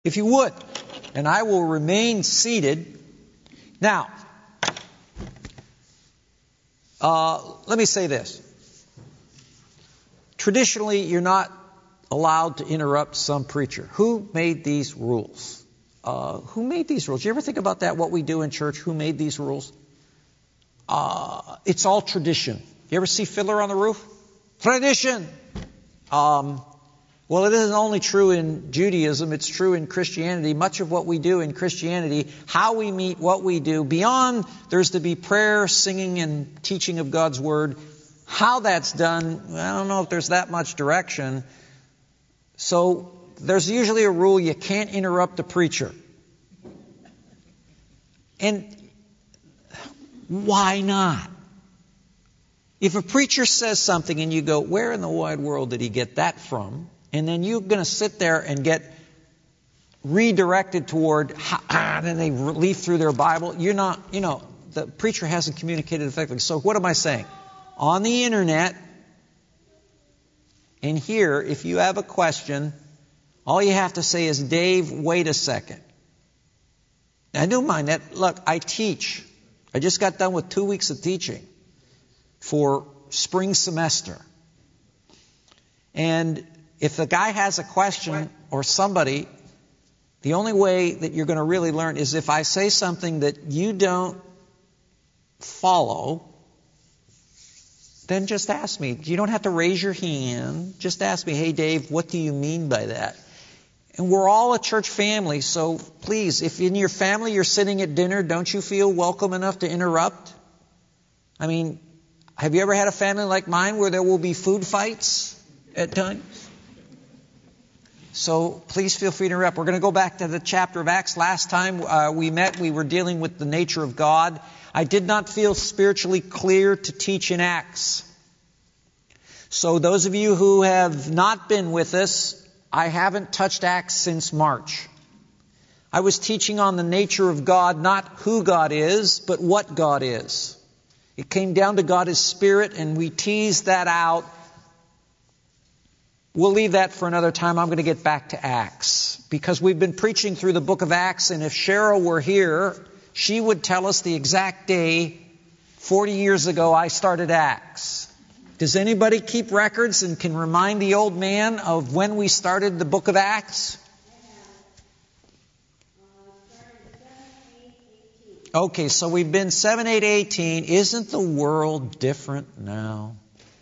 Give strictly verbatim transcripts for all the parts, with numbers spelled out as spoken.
If you would, and I will remain seated. Now, uh, let me say this. Traditionally, you're not allowed to interrupt some preacher. Who made these rules? Uh, who made these rules? You ever think about that, what we do in church? Who made these rules? Uh, it's all tradition. You ever see Fiddler on the Roof? Tradition! Um... Well, it isn't only true in Judaism, it's true in Christianity. Much of what we do in Christianity, how we meet, what we do, beyond there's to be prayer, singing, and teaching of God's Word, how that's done, I don't know if there's that much direction. So there's usually a rule, you can't interrupt the preacher. And why not? If a preacher says something and you go, where in the wide world did he get that from? And then you're going to sit there and get redirected toward, and then they leaf through their Bible. You're not, you know, the preacher hasn't communicated effectively. So what am I saying? On the internet, and here, if you have a question, all you have to say is, Dave, wait a second. Now, I don't mind that. Look, I teach. I just got done with two weeks of teaching for spring semester. And if the guy has a question or somebody, the only way that you're going to really learn is if I say something that you don't follow, then just ask me. You don't have to raise your hand. Just ask me, hey, Dave, what do you mean by that? And we're all a church family, so please, if in your family you're sitting at dinner, don't you feel welcome enough to interrupt? I mean, have you ever had a family like mine where there will be food fights at times? So please feel free to interrupt. We're going to go back to the chapter of Acts. Last time uh, we met, we were dealing with the nature of God. I did not feel spiritually clear to teach in Acts. So those of you who have not been with us, I haven't touched Acts since March. I was teaching on the nature of God, not who God is, but what God is. It came down to God as Spirit, and we teased that out. We'll leave that for another time. I'm going to get back to Acts, because we've been preaching through the book of Acts, and if Cheryl were here, she would tell us the exact day, forty years ago, I started Acts. Does anybody keep records and can remind the old man of when we started the book of Acts? Okay, so we've been seven, eight, eighteen. Isn't the world different now?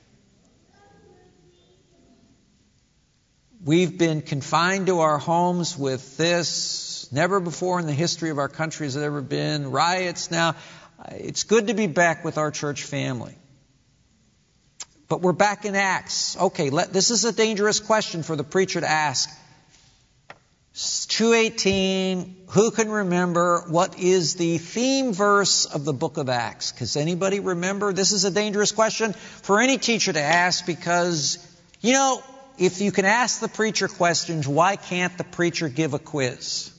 We've been confined to our homes with this. Never before in the history of our country has there ever been riots now. It's good to be back with our church family. But we're back in Acts. Okay, let, this is a dangerous question for the preacher to ask. two eighteen, who can remember what is the theme verse of the book of Acts? Does anybody remember? This is a dangerous question for any teacher to ask because, you know, if you can ask the preacher questions, why can't the preacher give a quiz?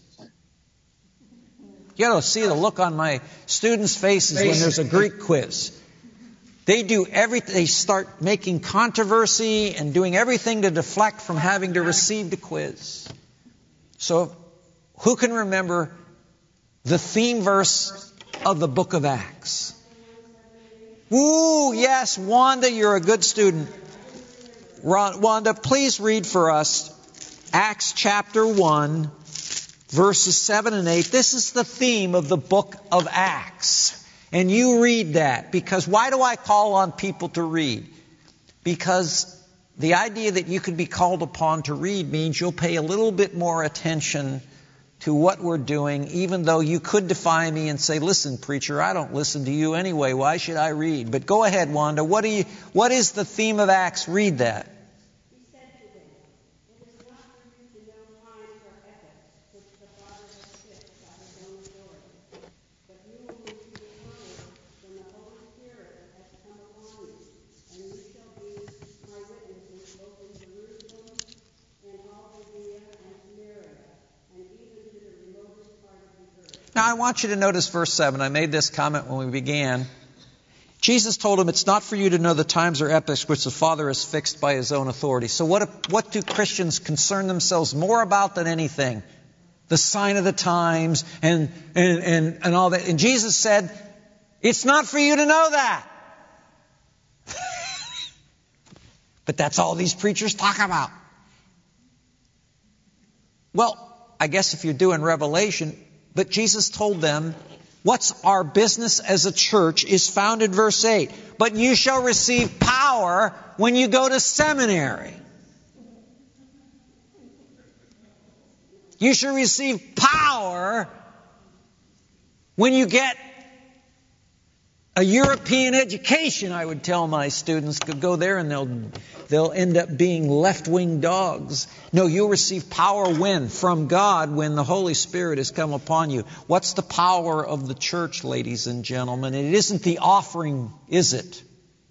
You ought to see the look on my students' faces when there's a Greek quiz. They do everything. They start making controversy and doing everything to deflect from having to receive the quiz. So, who can remember the theme verse of the book of Acts? Ooh, yes, Wanda, you're a good student. Wanda, please read for us Acts chapter one, verses seven and eight. This is the theme of the book of Acts. And you read that, because why do I call on people to read? Because the idea that you could be called upon to read means you'll pay a little bit more attention to what we're doing, even though you could defy me and say, listen, preacher, I don't listen to you anyway. Why should I read? But go ahead, Wanda. What do you, what is the theme of Acts? Read that. He said to them, it is not for you to know times or epochs which the Father has fixed by his own authority, but you will receive power when the Holy Spirit has come upon you, and you shall be my witnesses both in Jerusalem and all Judea and Samaria, and even to the remotest part of the earth. Now I want you to notice verse seven. I made this comment when we began. Jesus told him, it's not for you to know the times or epochs which the Father has fixed by his own authority. So what, what do Christians concern themselves more about than anything? the sign of the times and, and, and, and all that. And Jesus said, it's not for you to know that. But that's all these preachers talk about. Well, I guess if you're doing Revelation, but Jesus told them, what's our business as a church is found in verse eight. But you shall receive power when you go to seminary. You shall receive power when you get a European education, I would tell my students. Could go there and they'll they'll end up being left-wing dogs. No, you'll receive power when? From God, when the Holy Spirit has come upon you. What's the power of the church, ladies and gentlemen? It isn't the offering, is it?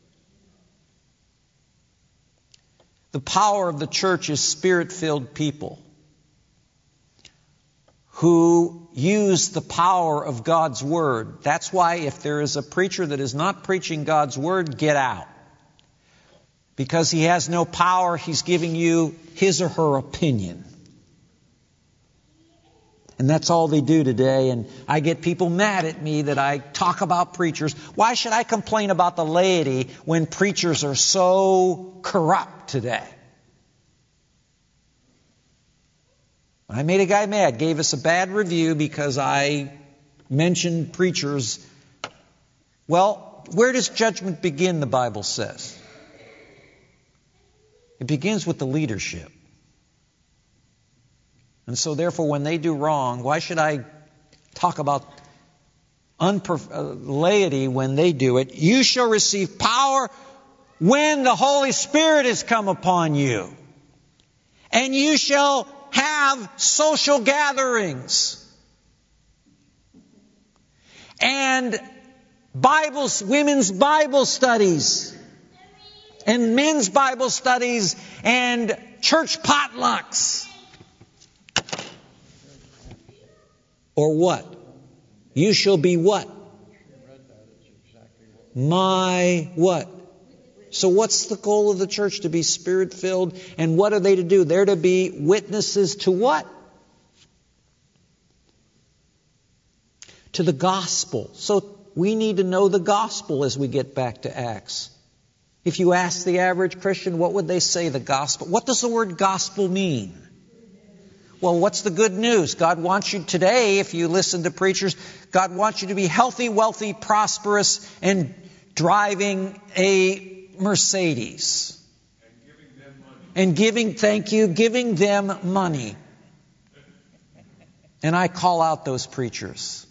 The power of the church is Spirit-filled people who use the power of God's Word. That's why if there is a preacher that is not preaching God's Word, get out. Because he has no power, he's giving you his or her opinion. And that's all they do today. And I get people mad at me that I talk about preachers. Why should I complain about the laity when preachers are so corrupt today? I made a guy mad, gave us a bad review because I mentioned preachers. Well, where does judgment begin, the Bible says? It begins with the leadership. And so therefore, when they do wrong, why should I talk about unperf- uh, laity when they do it? You shall receive power when the Holy Spirit has come upon you. And you shall have social gatherings and Bibles, women's Bible studies and men's Bible studies and church potlucks. Or what? You shall be what? My what? So what's the goal of the church? To be Spirit-filled. And what are they to do? They're to be witnesses to what? To the gospel. So we need to know the gospel as we get back to Acts. If you ask the average Christian, what would they say the gospel? What does the word gospel mean? Well, what's the good news? God wants you today, if you listen to preachers, God wants you to be healthy, wealthy, prosperous, and driving a Mercedes. And giving them money. And giving, thank you, giving them money. And I call out those preachers.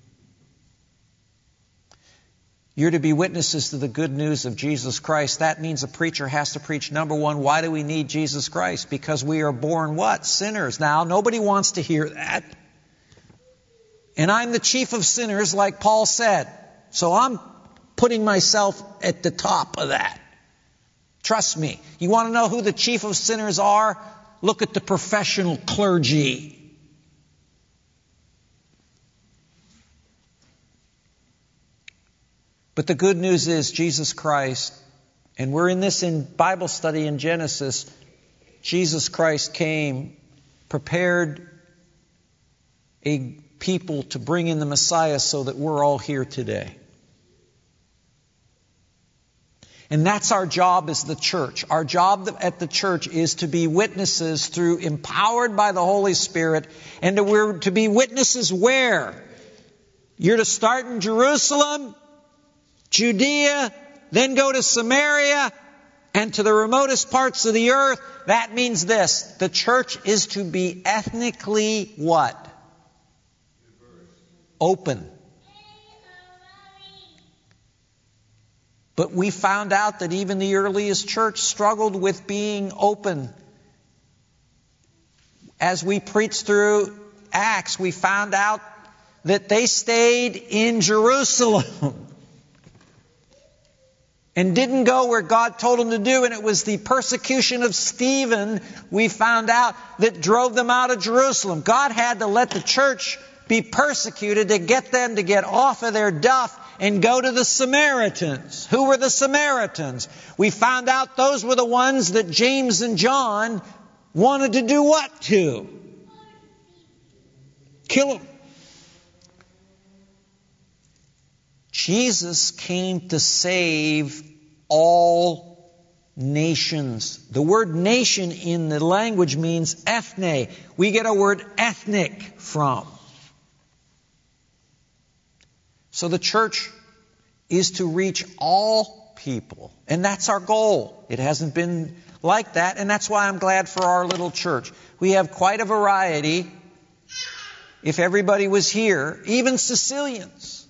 You're to be witnesses to the good news of Jesus Christ. That means a preacher has to preach, number one, why do we need Jesus Christ? Because we are born what? Sinners. Now, nobody wants to hear that. And I'm the chief of sinners, like Paul said. So I'm putting myself at the top of that. Trust me. You want to know who the chief of sinners are? Look at the professional clergy. But the good news is Jesus Christ, and we're in this in Bible study in Genesis, Jesus Christ came, prepared a people to bring in the Messiah so that we're all here today. And that's our job as the church. Our job at the church is to be witnesses through empowered by the Holy Spirit. And to, we're to be witnesses where? You're to start in Jerusalem, Judea, then go to Samaria, and to the remotest parts of the earth. That means this. The church is to be ethnically what? Open. But we found out that even the earliest church struggled with being open. As we preached through Acts, we found out that they stayed in Jerusalem and didn't go where God told them to do. And it was the persecution of Stephen, we found out, that drove them out of Jerusalem. God had to let the church be persecuted to get them to get off of their duff and go to the Samaritans. Who were the Samaritans? We found out those were the ones that James and John wanted to do what to? Kill him. Jesus came to save all nations. The word nation in the language means ethne. We get our word ethnic from. So the church is to reach all people. And that's our goal. It hasn't been like that, and that's why I'm glad for our little church. We have quite a variety. If everybody was here, even Sicilians.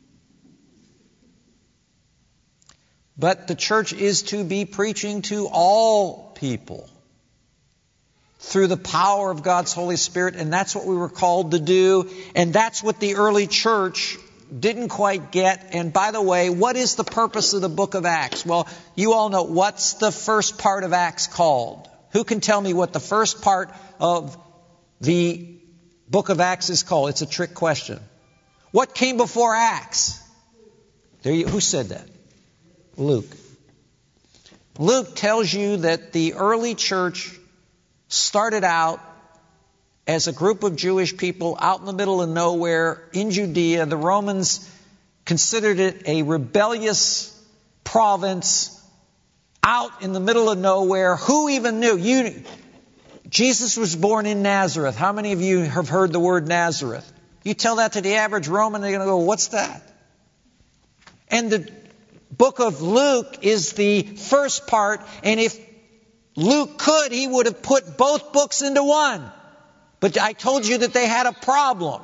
But the church is to be preaching to all people through the power of God's Holy Spirit, and that's what we were called to do, and that's what the early church didn't quite get. And by the way, what is the purpose of the book of Acts? Well, you all know, what's the first part of Acts called? Who can tell me what the first part of the book of Acts is called? It's a trick question. What came before Acts? There you, who said that? Luke. Luke tells you that the early church started out as a group of Jewish people out in the middle of nowhere in Judea. The Romans considered it a rebellious province out in the middle of nowhere. Who even knew? You, Jesus was born in Nazareth. How many of you have heard the word Nazareth? You tell that to the average Roman, they're going to go, what's that? And the book of Luke is the first part, and if Luke could, he would have put both books into one. But I told you that they had a problem.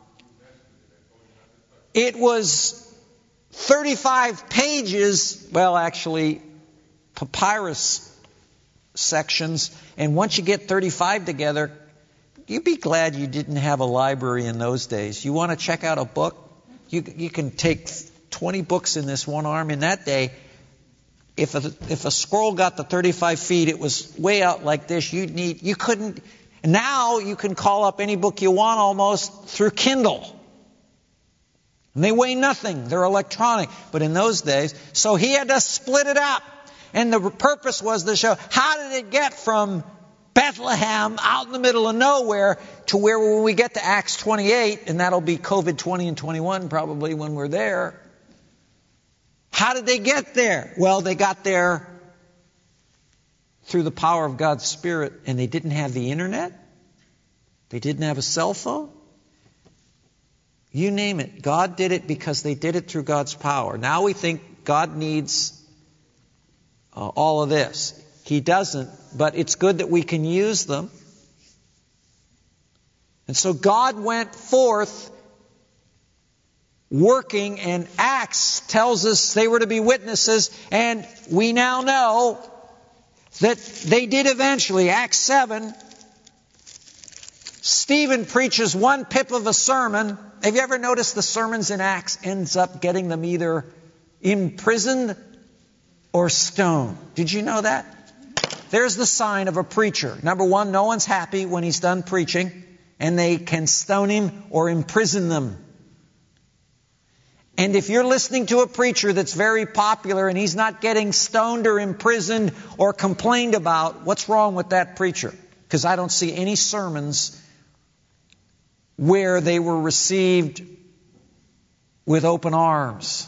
It was thirty-five pages, well, actually, papyrus sections, and once you get thirty-five together, you'd be glad you didn't have a library in those days. You want to check out a book? You, you can take twenty books in this one arm. In that day, if a, if a scroll got to thirty-five feet, it was way out like this. You'd need, you couldn't, now you can call up any book you want almost through Kindle. And they weigh nothing. They're electronic. But in those days, so he had to split it up. And the purpose was to show, how did it get from Bethlehem out in the middle of nowhere to where when we get to Acts twenty-eight, and that'll be COVID twenty and twenty-one probably when we're there. How did they get there? Well, they got there through the power of God's Spirit, and they didn't have the internet. They didn't have a cell phone. You name it. God did it because they did it through God's power. Now we think God needs uh, all of this. He doesn't, but it's good that we can use them. And so God went forth working, and Acts tells us they were to be witnesses, and we now know that they did eventually. Acts seven, Stephen preaches one pip of a sermon. Have you ever noticed the sermons in Acts ends up getting them either imprisoned or stoned? Did you know that? There's the sign of a preacher. Number one, no one's happy when he's done preaching, and they can stone him or imprison them. And if you're listening to a preacher that's very popular and he's not getting stoned or imprisoned or complained about, what's wrong with that preacher? Because I don't see any sermons where they were received with open arms.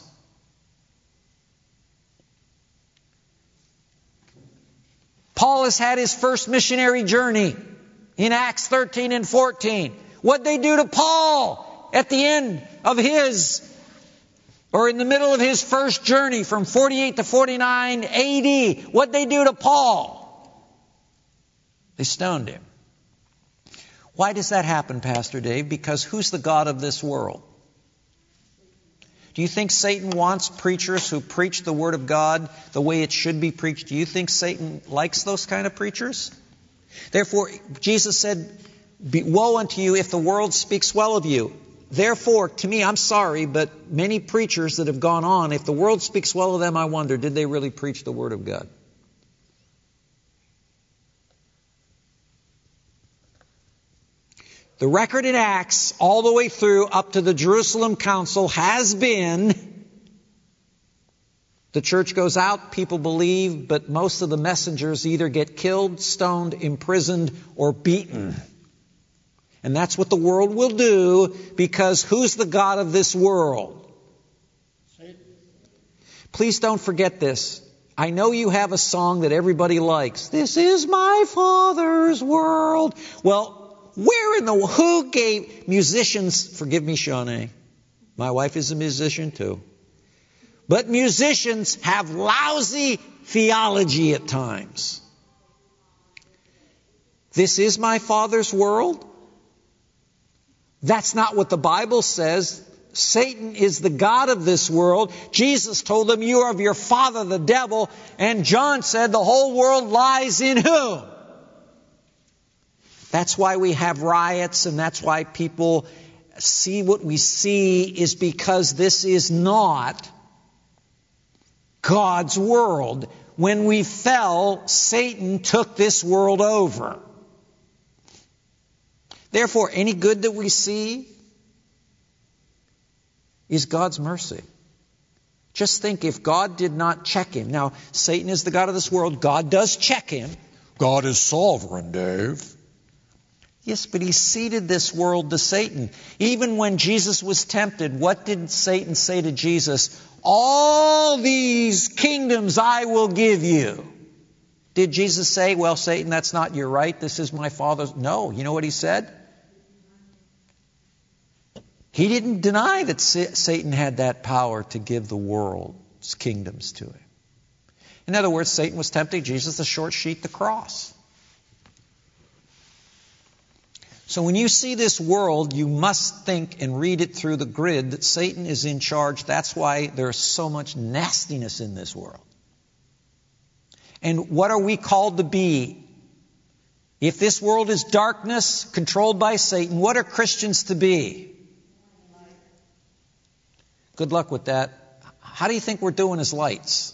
Paul has had his first missionary journey in Acts thirteen and fourteen. What'd they do to Paul at the end of his, or in the middle of his first journey from forty-eight to forty-nine A D? What'd they do to Paul? They stoned him. Why does that happen, Pastor Dave? Because who's the God of this world? Do you think Satan wants preachers who preach the Word of God the way it should be preached? Do you think Satan likes those kind of preachers? Therefore, Jesus said, woe unto you if the world speaks well of you. Therefore, to me, I'm sorry, but many preachers that have gone on, if the world speaks well of them, I wonder, did they really preach the Word of God? The record in Acts, all the way through up to the Jerusalem Council, has been the church goes out, people believe, but most of the messengers either get killed, stoned, imprisoned, or beaten. And that's what the world will do, because who's the god of this world? Satan. Please don't forget this. I know you have a song that everybody likes. This is my Father's world. Well, where in the, who gave musicians, forgive me, Shawnee. My wife is a musician too. But musicians have lousy theology at times. This is my Father's world? That's not what the Bible says. Satan is the god of this world. Jesus told them, you are of your father the devil. And John said, the whole world lies in whom? That's why we have riots, and that's why people see what we see, is because this is not God's world. When we fell, Satan took this world over. Therefore, any good that we see is God's mercy. Just think, if God did not check him. Now, Satan is the god of this world. God does check him. God is sovereign, Dave. Yes, but he ceded this world to Satan. Even when Jesus was tempted, what did Satan say to Jesus? All these kingdoms I will give you. Did Jesus say, well, Satan, that's not your right. This is my Father's? No. You know what he said? He didn't deny that Satan had that power to give the world's kingdoms to him. In other words, Satan was tempting Jesus to short sheet the cross. So when you see this world, you must think and read it through the grid that Satan is in charge. That's why there's so much nastiness in this world. And what are we called to be? If this world is darkness controlled by Satan, what are Christians to be? Good luck with that. How do you think we're doing as lights?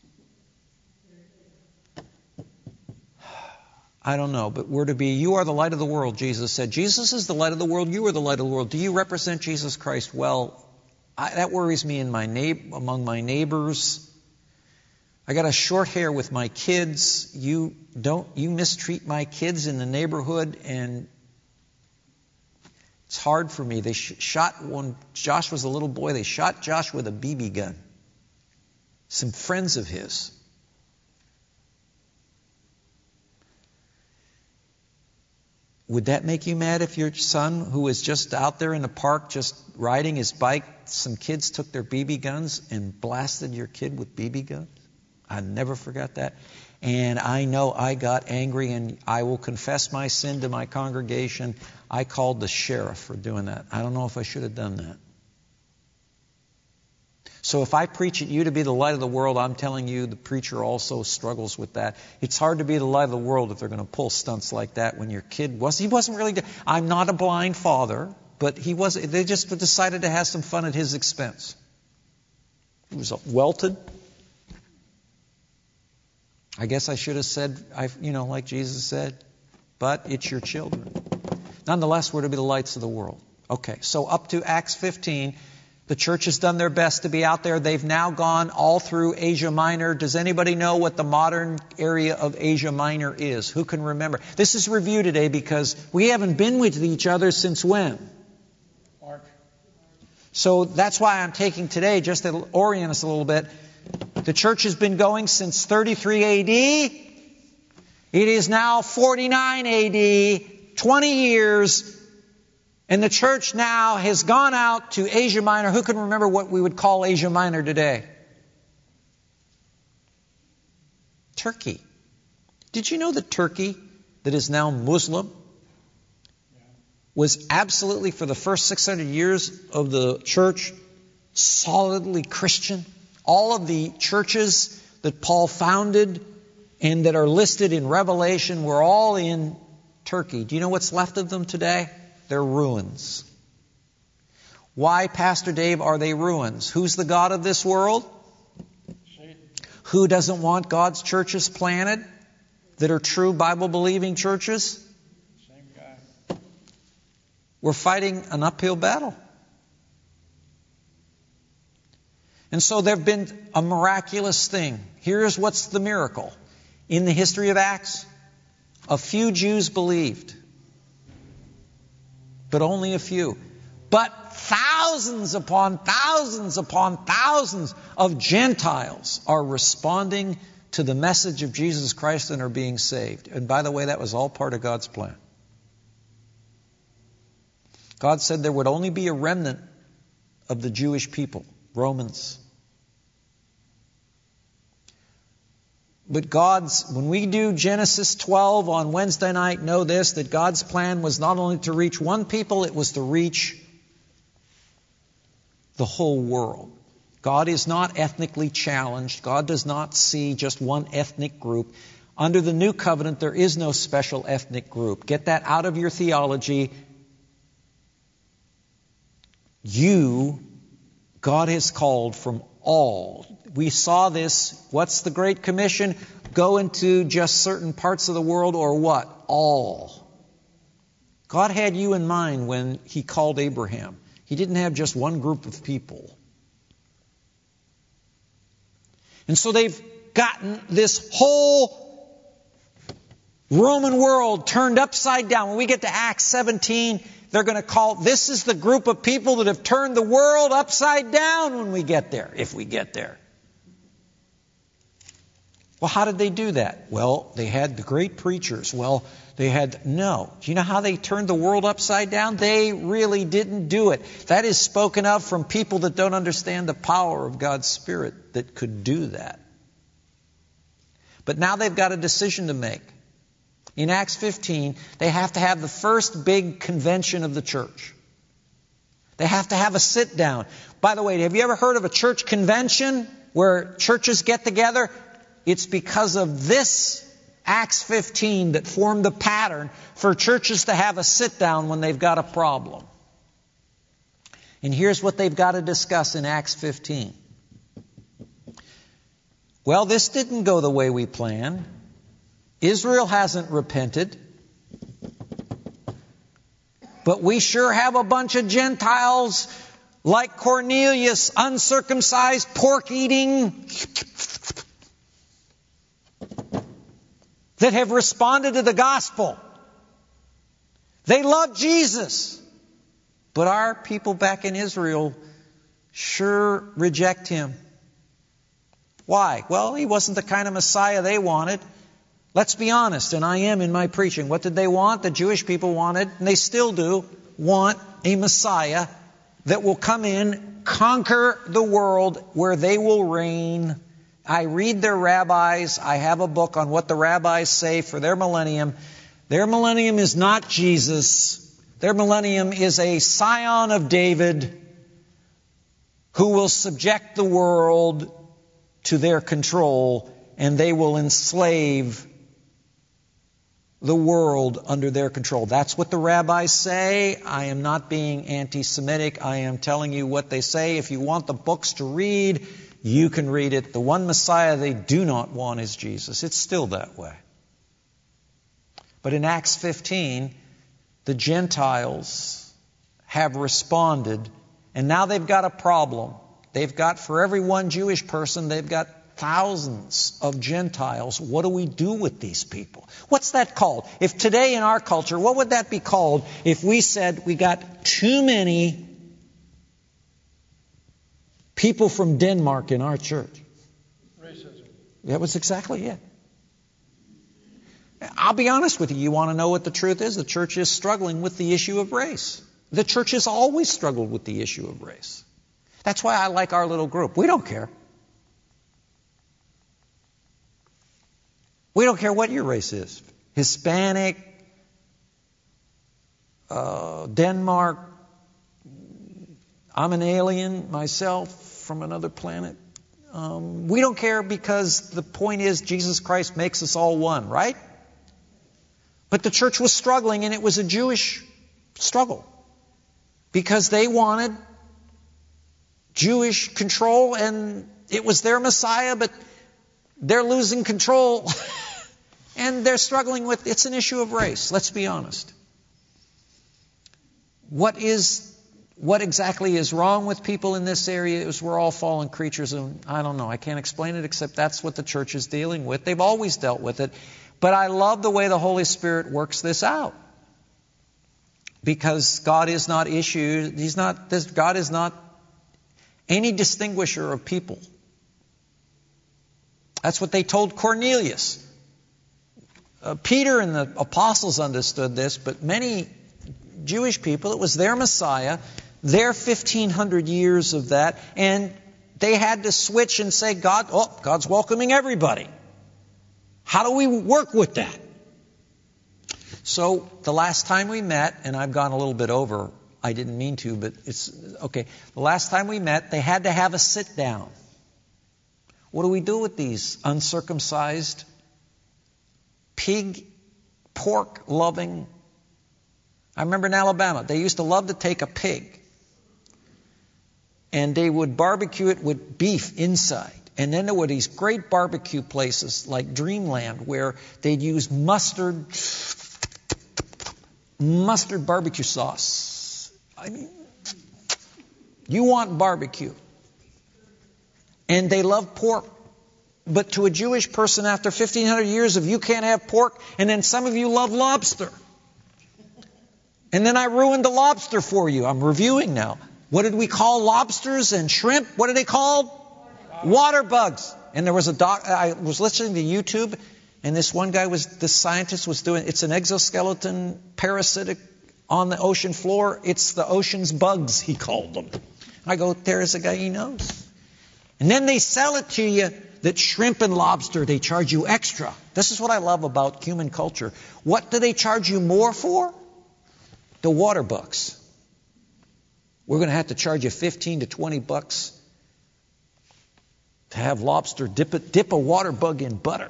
I don't know, but we're to be, you are the light of the world, Jesus said. Jesus is the light of the world. You are the light of the world. Do you represent Jesus Christ? Well, I, that worries me in my neigh- among my neighbors. I got a short hair with my kids. You don't, you mistreat my kids in the neighborhood, and it's hard for me. They sh- shot, when Josh was a little boy, they shot Josh with a B B gun. Some friends of his. Would that make you mad if your son, who was just out there in the park just riding his bike, some kids took their B B guns and blasted your kid with B B guns? I never forgot that. And I know I got angry, and I will confess my sin to my congregation. I called the sheriff for doing that. I don't know if I should have done that. So if I preach at you to be the light of the world, I'm telling you the preacher also struggles with that. It's hard to be the light of the world if they're going to pull stunts like that when your kid was. He wasn't really. I'm not a blind father, but he was. They just decided to have some fun at his expense. He was welted. I guess I should have said, I, you know, like Jesus said, but it's your children. Nonetheless, we're to be the lights of the world. Okay, so up to Acts fifteen. The church has done their best to be out there. They've now gone all through Asia Minor. Does anybody know what the modern area of Asia Minor is? Who can remember? This is review today because we haven't been with each other since when? March. So that's why I'm taking today just to orient us a little bit. The church has been going since thirty-three A D. It is now forty-nine A D, twenty years. And the church now has gone out to Asia Minor. Who can remember what we would call Asia Minor today? Turkey. Did you know that Turkey, that is now Muslim, was absolutely, for the first six hundred years of the church, solidly Christian? All of the churches that Paul founded and that are listed in Revelation were all in Turkey. Do you know what's left of them today? They're ruins. Why, Pastor Dave, are they ruins? Who's the god of this world? Satan. Who doesn't want God's churches planted that are true Bible-believing churches? Same guy. We're fighting an uphill battle. And so there have been a miraculous thing. Here's what's the miracle. In the history of Acts, a few Jews believed. but only a few. But thousands upon thousands upon thousands of Gentiles are responding to the message of Jesus Christ and are being saved. And by the way, that was all part of God's plan. God said there would only be a remnant of the Jewish people, Romans. But God's, when we do Genesis twelve on Wednesday night, know this, that God's plan was not only to reach one people, it was to reach the whole world. God is not ethnically challenged. God does not see just one ethnic group. Under the new covenant, there is no special ethnic group. Get that out of your theology. You, God has called from all. We saw this. What's the Great Commission? Go into just certain parts of the world, or what? All. God had you in mind when He called Abraham. He didn't have just one group of people. And so they've gotten this whole Roman world turned upside down. When we get to Acts seventeen, they're going to call, this is the group of people that have turned the world upside down when we get there, if we get there. Well, how did they do that? Well, they had the great preachers. Well, they had, no. Do you know how they turned the world upside down? They really didn't do it. That is spoken of from people that don't understand the power of God's Spirit that could do that. But now they've got a decision to make. In Acts fifteen, they have to have the first big convention of the church. They have to have a sit down. By the way, have you ever heard of a church convention where churches get together? It's because of this Acts fifteen that formed the pattern for churches to have a sit down when they've got a problem. And here's what they've got to discuss in Acts fifteen. Well, this didn't go the way we planned. Israel hasn't repented. But we sure have a bunch of Gentiles like Cornelius, uncircumcised, pork-eating, that have responded to the gospel. They love Jesus. But our people back in Israel sure reject Him. Why? Well, He wasn't the kind of Messiah they wanted. Let's be honest, and I am in my preaching. What did they want? The Jewish people wanted, and they still do, want a Messiah that will come in, conquer the world where they will reign. I read their rabbis. I have a book on what the rabbis say for their millennium. Their millennium is not Jesus. Their millennium is a scion of David who will subject the world to their control, and they will enslave the world under their control. That's what the rabbis say. I am not being anti-Semitic. I am telling you what they say. If you want the books to read, you can read it. The one Messiah they do not want is Jesus. It's still that way. But in Acts fifteen, the Gentiles have responded, and now they've got a problem. They've got, for every one Jewish person, they've got thousands of Gentiles. What do we do with these people? What's that called? If today in our culture, what would that be called if we said we got too many people from Denmark in our church? Racism. That was exactly it. I'll be honest with you. You want to know what the truth is? The church is struggling with the issue of race. The church has always struggled with the issue of race. That's why I like our little group. We don't care. We don't care what your race is. Hispanic, uh, Denmark. I'm an alien myself from another planet. Um, we don't care because the point is Jesus Christ makes us all one, right? But the church was struggling, and it was a Jewish struggle because they wanted Jewish control, and it was their Messiah, but they're losing control. And they're struggling with, it's an issue of race. Let's be honest. What is, what exactly is wrong with people in this area is we're all fallen creatures, and I don't know. I can't explain it except that's what the church is dealing with. They've always dealt with it. But I love the way the Holy Spirit works this out. because God is not issued, he's not, this, God is not any distinguisher of people. That's what they told Cornelius. Uh, Peter and the apostles understood this, but many Jewish people, it was their Messiah, their fifteen hundred years of that, and they had to switch and say, God, oh, God's welcoming everybody. How do we work with that? So the last time we met, and I've gone a little bit over, I didn't mean to, but it's okay. The last time we met, they had to have a sit down. What do we do with these uncircumcised, pig, pork loving? I remember in Alabama, they used to love to take a pig and they would barbecue it with beef inside. And then there were these great barbecue places like Dreamland where they'd use mustard, mustard barbecue sauce. I mean, you want barbecue. And they love pork. But to a Jewish person after fifteen hundred years of you can't have pork, and then some of you love lobster. And then I ruined the lobster for you. I'm reviewing now. What did we call lobsters and shrimp? What are they called? Water bugs. And there was a doc, I was listening to YouTube, and this one guy was, this scientist was doing, it's an exoskeleton parasitic on the ocean floor. It's the ocean's bugs, he called them. I go, there's a guy he knows. And then they sell it to you that shrimp and lobster, they charge you extra. This is what I love about human culture. What do they charge you more for? The water bugs. We're going to have to charge you fifteen to twenty bucks to have lobster. Dip a, dip a water bug in butter.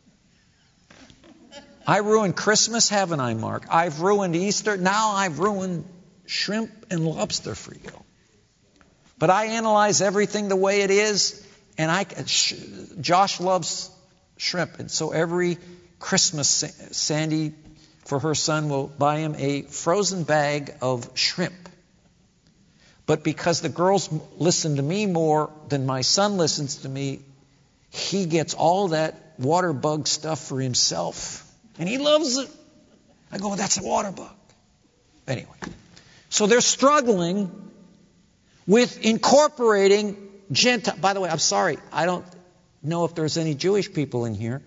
I ruined Christmas, haven't I, Mark? I've ruined Easter. Now I've ruined shrimp and lobster for you. But I analyze everything the way it is, and I Josh loves shrimp, and so every Christmas, Sandy, for her son, will buy him a frozen bag of shrimp. But because the girls listen to me more than my son listens to me, he gets all that water bug stuff for himself. And he loves it. I go, that's a water bug. Anyway, so they're struggling with incorporating Gentile. By the way, I'm sorry, I don't know if there's any Jewish people in here.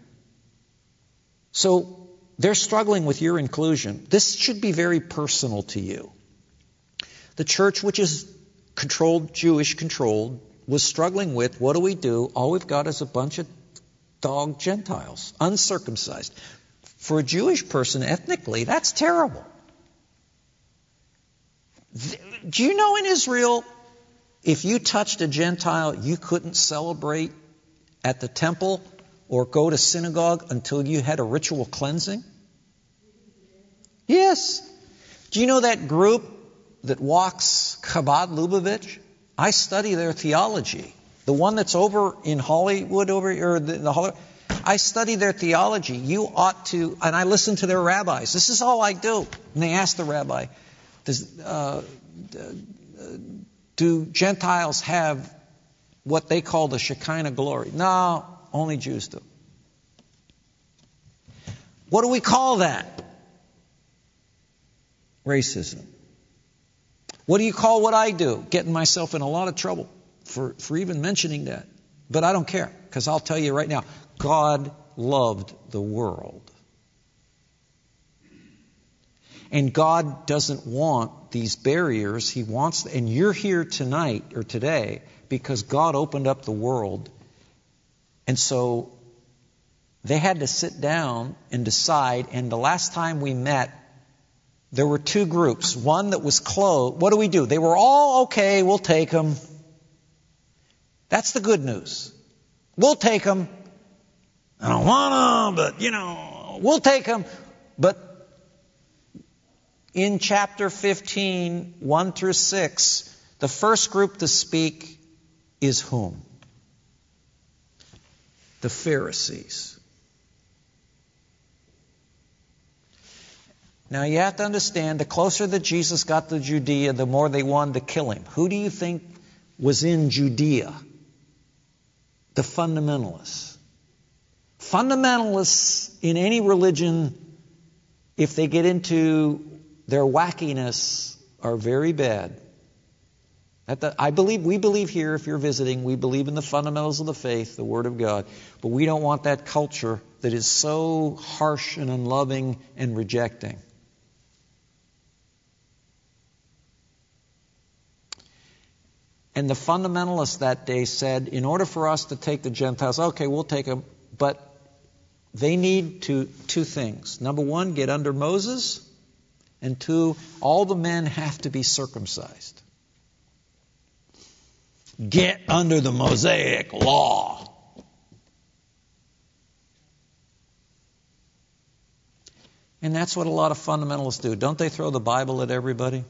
So they're struggling with your inclusion. This should be very personal to you. The church, which is controlled, Jewish controlled, was struggling with, what do we do? All we've got is a bunch of dog Gentiles, uncircumcised. For a Jewish person, ethnically, that's terrible. Do you know in Israel, if you touched a Gentile, you couldn't celebrate at the temple or go to synagogue until you had a ritual cleansing? Yes. Do you know that group that walks Chabad Lubavitch? I study their theology. The one that's over in Hollywood, over or the, the Hollywood, I study their theology. You ought to, and I listen to their rabbis. This is all I do. And they ask the rabbi, does, uh, do Gentiles have what they call the Shekinah glory? No, only Jews do. What do we call that? Racism. What do you call what I do? Getting myself in a lot of trouble for, for even mentioning that. But I don't care, because I'll tell you right now, God loved the world. And God doesn't want these barriers. He wants, and you're here tonight or today because God opened up the world. And so they had to sit down and decide. And the last time we met, there were two groups. One that was closed. What do we do? They were all okay. We'll take them. That's the good news. We'll take them. I don't want them, but, you know, we'll take them. But in chapter fifteen, one through six, the first group to speak is whom? The Pharisees. Now you have to understand, the closer that Jesus got to Judea, the more they wanted to kill him. Who do you think was in Judea? The fundamentalists. Fundamentalists in any religion, if they get into their wackiness are very bad. At the, I believe, we believe here, if you're visiting, we believe in the fundamentals of the faith, the Word of God. But we don't want that culture that is so harsh and unloving and rejecting. And the fundamentalists that day said, in order for us to take the Gentiles, okay, we'll take them, but they need to two things. Number one, get under Moses. And two, all the men have to be circumcised. Get under the Mosaic law. And that's what a lot of fundamentalists do. Don't they throw the Bible at everybody?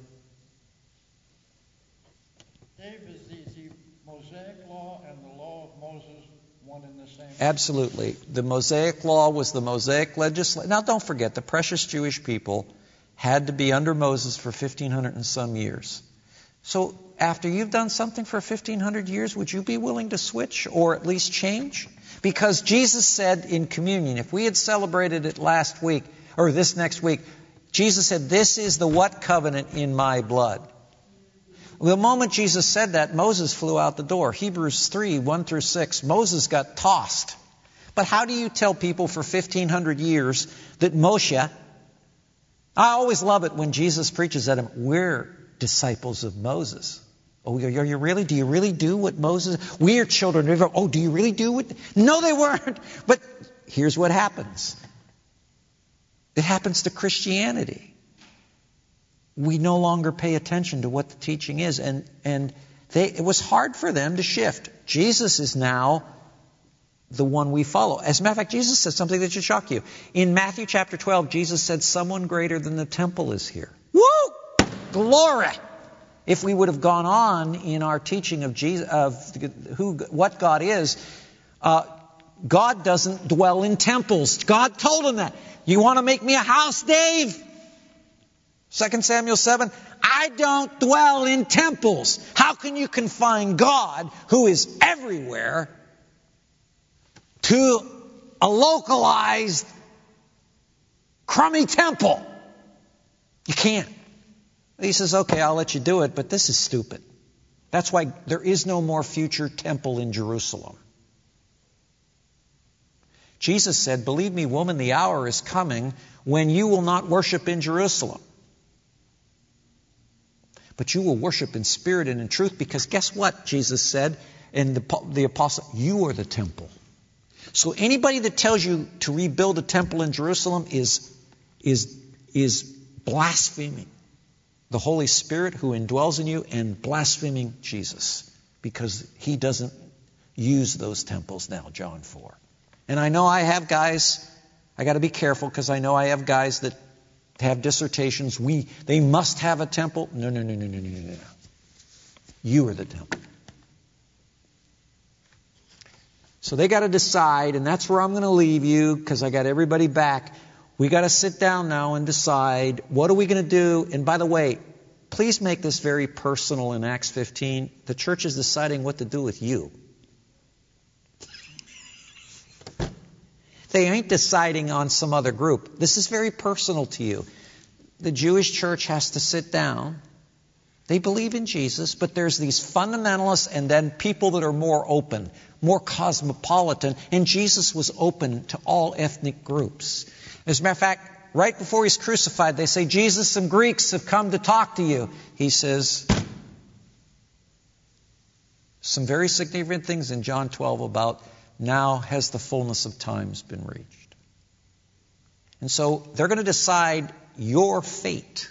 Dave, is the, the Mosaic law and the law of Moses one and the same? Absolutely. The Mosaic law was the Mosaic legislation. Now don't forget, the precious Jewish people had to be under Moses for fifteen hundred and some years. So after you've done something for fifteen hundred years, would you be willing to switch or at least change? Because Jesus said in communion, if we had celebrated it last week or this next week, Jesus said, this is the what covenant in my blood. The moment Jesus said that, Moses flew out the door. Hebrews three, one through six, Moses got tossed. But how do you tell people for fifteen hundred years that Moshe, I always love it when Jesus preaches at them, we're disciples of Moses. Oh, are you really? Do you really do what Moses? We are children of Israel. Oh, do you really do what? No, they weren't. But here's what happens. It happens to Christianity. We no longer pay attention to what the teaching is. And, and they, it was hard for them to shift. Jesus is now the one we follow. As a matter of fact, Jesus said something that should shock you. In Matthew chapter twelve, Jesus said, someone greater than the temple is here. Woo! Glory! If we would have gone on in our teaching of Jesus, of who, what God is, uh, God doesn't dwell in temples. God told him that. You want to make me a house, Dave? Second Samuel seven, I don't dwell in temples. How can you confine God, who is everywhere, to a localized, crummy temple? You can't. He says, okay, I'll let you do it, but this is stupid. That's why there is no more future temple in Jerusalem. Jesus said, believe me, woman, the hour is coming when you will not worship in Jerusalem. But you will worship in spirit and in truth, because guess what? Jesus said, and the, the apostle, you are the temple. So anybody that tells you to rebuild a temple in Jerusalem is, is, is blaspheming the Holy Spirit who indwells in you and blaspheming Jesus, because he doesn't use those temples now, John four. And I know I have guys, I got to be careful because I know I have guys that have dissertations. We, they must have a temple. No, no, no, no, no, no, no, no. You are the temple. So they got to decide, and that's where I'm going to leave you because I got everybody back. We got to sit down now and decide, what are we going to do? And by the way, please make this very personal in Acts fifteen. The church is deciding what to do with you. They ain't deciding on some other group. This is very personal to you. The Jewish church has to sit down. They believe in Jesus, but there's these fundamentalists and then people that are more open, more cosmopolitan. And Jesus was open to all ethnic groups. As a matter of fact, right before he's crucified, they say, Jesus, some Greeks have come to talk to you. He says some very significant things in John twelve about, now has the fullness of times been reached. And so they're going to decide your fate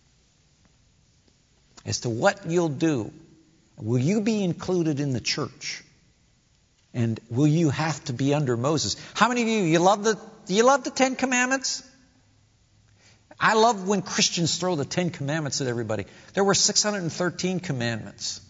as to what you'll do. Will you be included in the church? And will you have to be under Moses? How many of you, you love the, you love the Ten Commandments? I love when Christians throw the Ten Commandments at everybody. There were six hundred thirteen commandments.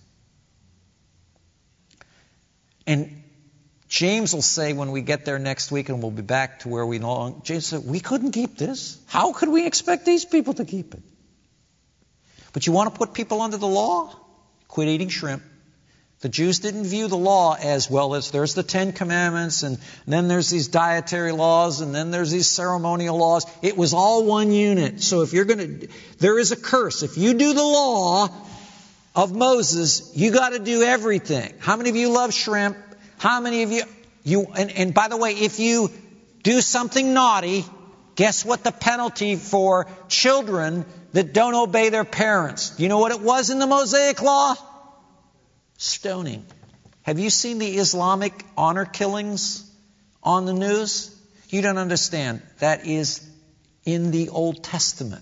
And James will say when we get there next week, and we'll be back to where we belong, James said, we couldn't keep this. How could we expect these people to keep it? But you want to put people under the law? Quit eating shrimp. The Jews didn't view the law as, well, as there's the Ten Commandments, and then there's these dietary laws, and then there's these ceremonial laws. It was all one unit. So if you're going to, there is a curse. If you do the law of Moses, you got to do everything. How many of you love shrimp? How many of you, you, and, and by the way, if you do something naughty, guess what the penalty for children that don't obey their parents? You know what it was in the Mosaic Law? Stoning. Have you seen the Islamic honor killings on the news? You don't understand. That is in the Old Testament.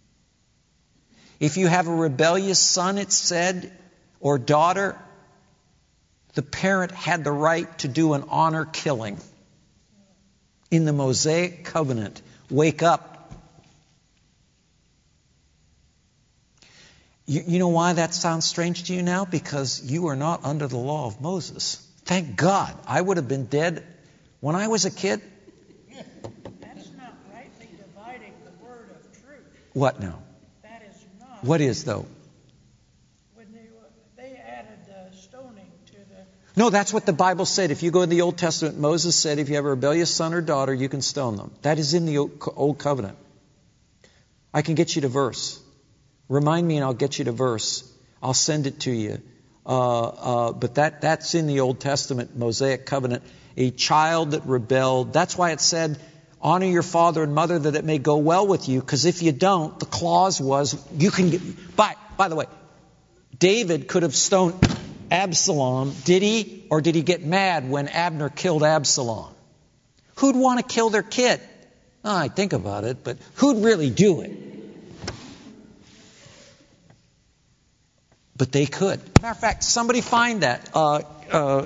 If you have a rebellious son, it said, or daughter, the parent had the right to do an honor killing. In the Mosaic covenant. Wake up. You, you know why that sounds strange to you now? Because you are not under the law of Moses. Thank God. I would have been dead when I was a kid. That's not rightly dividing the word of truth. What now? That is not. What is, though? When they, they added uh, stoning to the... No, that's what the Bible said. If you go in the Old Testament, Moses said if you have a rebellious son or daughter, you can stone them. That is in the Old Covenant. I can get you to verse. Remind me and I'll get you to verse. I'll send it to you. Uh, uh, but that that's in the Old Testament, Mosaic covenant. A child that rebelled. That's why it said, honor your father and mother that it may go well with you. Because if you don't, the clause was, you can get... By, by the way, David could have stoned Absalom. Did he? Or did he get mad when Abner killed Absalom? Who'd want to kill their kid? Oh, I think about it, but who'd really do it? But they could. Matter of fact, somebody find that. Uh, uh,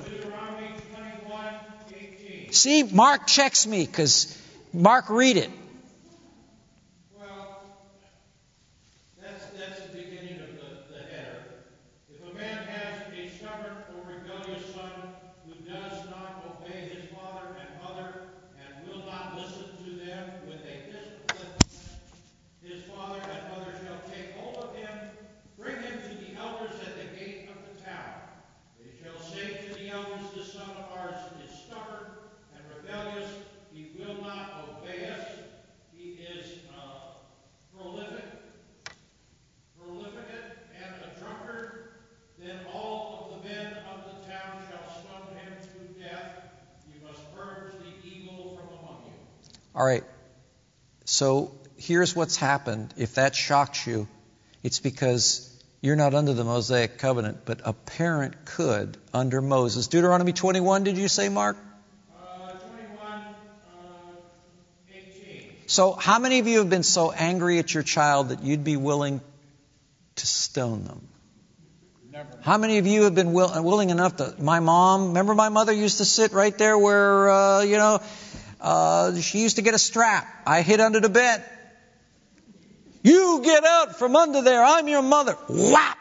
see, Mark checks me because Mark, read it. Well, that's, that's the beginning of the, the header. If a man has a stubborn or rebellious son who does not obey his father and mother and will not listen to them with a discipline, his father and mother shall take hold of him, bring him to the elders at the gate of the town. They shall say to the elders, this son of ours is stubborn and rebellious. He will not obey us. He is uh, prolific, prolificate and a drunkard. Then all of the men of the town shall stone him to death. You must purge the evil from among you. All right. So here's what's happened. If that shocks you, it's because you're not under the Mosaic covenant, but a parent could under Moses. Deuteronomy twenty-one, did you say, Mark? Uh, twenty-one, uh, eighteen. So how many of you have been so angry at your child that you'd be willing to stone them? Never. How many of you have been will, willing enough to... My mom, remember my mother used to sit right there where, uh, you know, uh, she used to get a strap. I hid under the bed. You get out from under there. I'm your mother. Whap!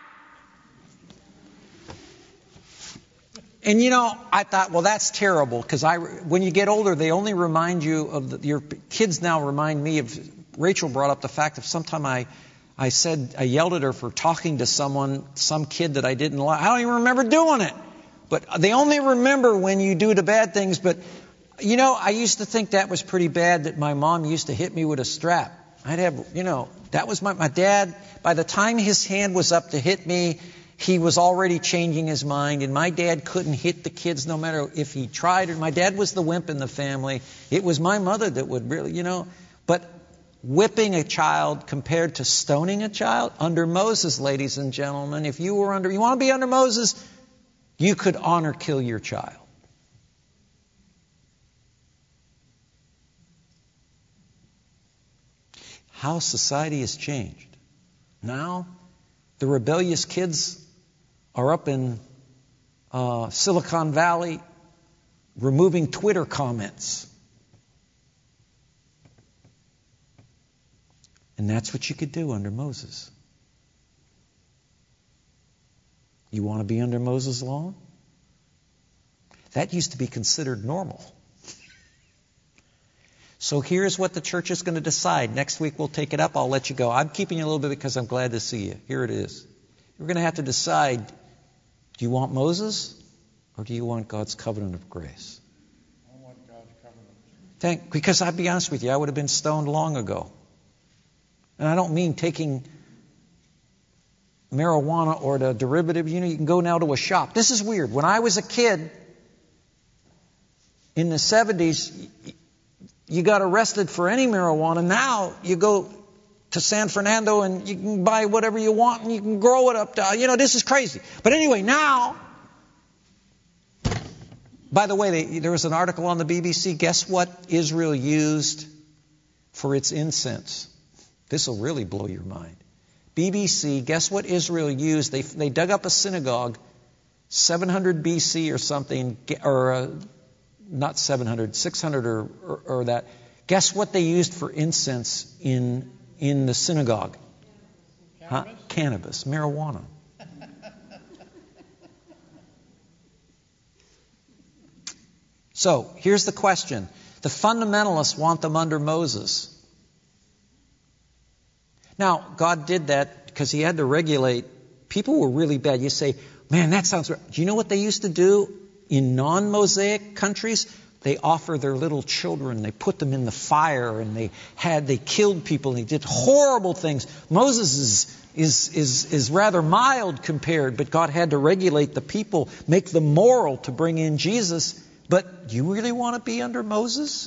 And you know, I thought, well, that's terrible because I, when you get older, they only remind you of the, your kids now remind me of. Rachel brought up the fact that sometime I, I said I yelled at her for talking to someone, some kid that I didn't like. I don't even remember doing it, but they only remember when you do the bad things. But you know, I used to think that was pretty bad that my mom used to hit me with a strap. I'd have, you know, that was my, my dad, by the time his hand was up to hit me, he was already changing his mind. And my dad couldn't hit the kids no matter if he tried. My dad was the wimp in the family. It was my mother that would really, you know. But whipping a child compared to stoning a child, under Moses, ladies and gentlemen, if you were under, you want to be under Moses, you could honor kill your child. How society has changed. Now, the rebellious kids are up in uh, Silicon Valley removing Twitter comments. And that's what you could do under Moses. You want to be under Moses' law? That used to be considered normal. So here's what the church is going to decide. Next week we'll take it up. I'll let you go. I'm keeping you a little bit because I'm glad to see you. Here it is. We're going to have to decide, Do you want Moses or do you want God's covenant of grace? I want God's covenant. Thank, because I'll be honest with you, I would have been stoned long ago. And I don't mean taking marijuana or the derivative. You know, you can go now to a shop. This is weird. When I was a kid in the seventies, you got arrested for any marijuana. Now you go to San Fernando and you can buy whatever you want and you can grow it up to, you know, this is crazy. But anyway, now, by the way, they, there was an article on the B B C. Guess what Israel used for its incense? This will really blow your mind. B B C, guess what Israel used? They, they dug up a synagogue, seven hundred B C or something, or uh, not seven hundred, six hundred or, or, or that. Guess what they used for incense in in the synagogue? Cannabis? Huh? Cannabis, marijuana. So, here's the question. The fundamentalists want them under Moses. Now, God did that because he had to regulate. People were really bad. You say, man, that sounds right. Do you know what they used to do in non-Mosaic countries? They offer their little children. They put them in the fire and they had, they killed people and they did horrible things. Moses is, is, is, is rather mild compared, but God had to regulate the people, make them moral to bring in Jesus. But do you really want to be under Moses?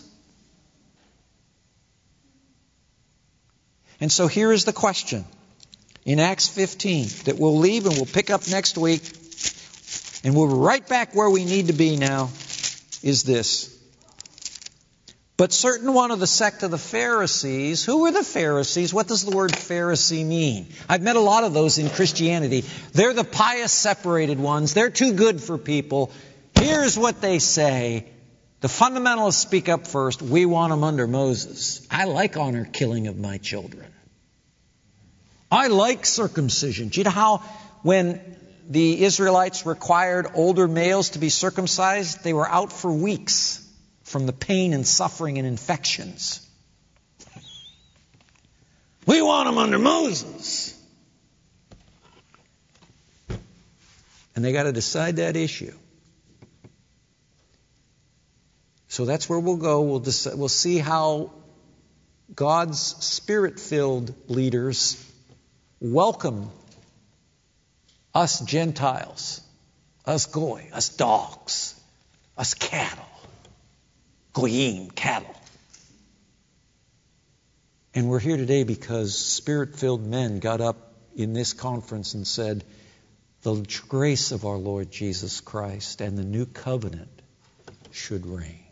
And so here is the question in Acts fifteen that we'll leave and we'll pick up next week. And we're right back where we need to be now, is this. But certain one of the sect of the Pharisees, who were the Pharisees? What does the word Pharisee mean? I've met a lot of those in Christianity. They're the pious separated ones. They're too good for people. Here's what they say. The fundamentalists speak up first. We want them under Moses. I like honor killing of my children. I like circumcision. Do you know how when the Israelites required older males to be circumcised, they were out for weeks from the pain and suffering and infections? We want them under Moses. And they got to decide that issue. So that's where we'll go. We'll, decide, we'll see how God's Spirit-filled leaders welcome us Gentiles, us goy, us dogs, us cattle, goyim, cattle. And we're here today because Spirit-filled men got up in this conference and said, the grace of our Lord Jesus Christ and the new covenant should reign.